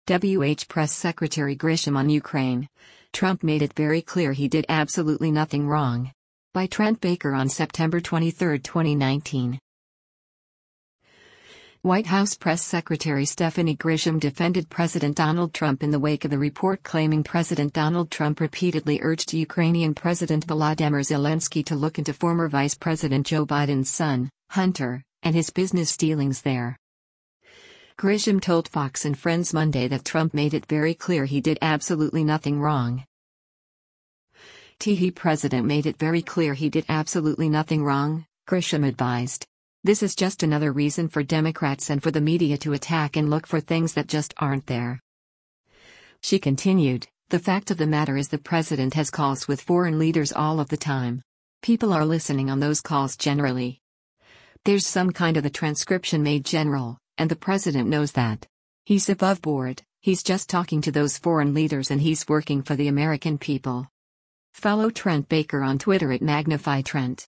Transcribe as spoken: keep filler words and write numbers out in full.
W H Press Secretary Grisham on Ukraine. Trump made it very clear he did absolutely nothing wrong. By Trent Baker on September twenty-third, twenty nineteen. White House Press Secretary Stephanie Grisham defended President Donald Trump in the wake of the report claiming President Donald Trump repeatedly urged Ukrainian President Volodymyr Zelensky to look into former Vice President Joe Biden's son, Hunter, and his business dealings there. Grisham told Fox and Friends Monday that Trump made it very clear he did absolutely nothing wrong. The president made it very clear he did absolutely nothing wrong, Grisham advised. This is just another reason for Democrats and for the media to attack and look for things that just aren't there. She continued, the fact of the matter is the president has calls with foreign leaders all of the time. People are listening on those calls generally. There's some kind of a transcription made general, and the president knows that. He's above board, he's just talking to those foreign leaders and he's working for the American people. Follow Trent Baker on Twitter at Magnify Trent.